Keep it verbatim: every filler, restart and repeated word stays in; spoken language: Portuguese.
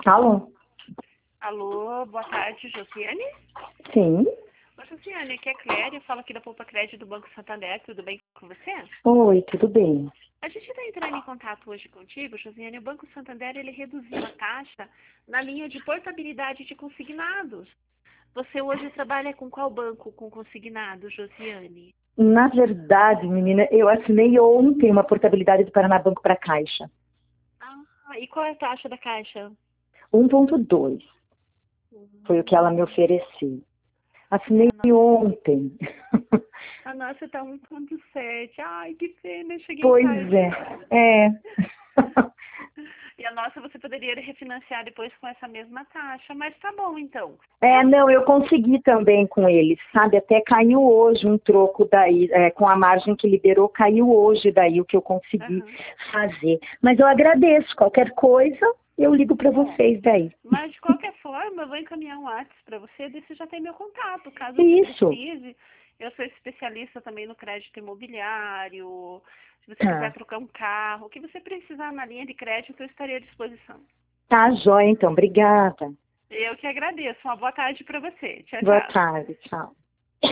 Alô? Alô, boa tarde, Josiane. Sim. Oi, Josiane, aqui é a Cléria, eu falo aqui da Poupa Crédito do Banco Santander, tudo bem com você? Oi, tudo bem? A gente está entrando em contato hoje contigo, Josiane. O Banco Santander, ele reduziu a taxa na linha de portabilidade de consignados. Você hoje trabalha com qual banco com consignado, Josiane? Na verdade, menina, eu assinei ontem uma portabilidade do Paraná Banco para Caixa. Ah, e qual é a taxa da Caixa? um ponto dois foi o que ela me Hum, ofereceu. é, Assinei a nossa, ontem. a nossa está um ponto sete. Ai, que pena, eu cheguei Pois tarde. é. É. E a nossa você poderia refinanciar depois com essa mesma taxa, mas tá bom então. É, Né? não, eu consegui também com eles, sabe? Até caiu hoje um troco daí, é, com a margem que liberou, caiu hoje daí o que eu consegui Aham. fazer. Mas eu agradeço, qualquer coisa, eu ligo para Bom, vocês daí. mas de qualquer forma, eu vou encaminhar um WhatsApp para você, daí você já tem meu contato, caso você Isso. precise. Eu sou especialista também no crédito imobiliário. Se você quiser Tá. trocar um carro, o que você precisar na linha de crédito, eu estarei à disposição. Tá, joia, então. Obrigada. Eu que agradeço. Uma boa tarde para você. Tchau, Boa tchau. tarde. Tchau.